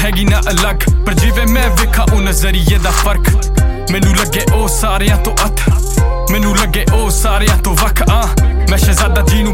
हैगी ना अलग पर जिवें मैं वेखा ओ नजरिए दा फर्क मैनू लगे ओ सारियां तो अथ मैनू लगे ओ सारियां तो वख मैं शहजादा जी नू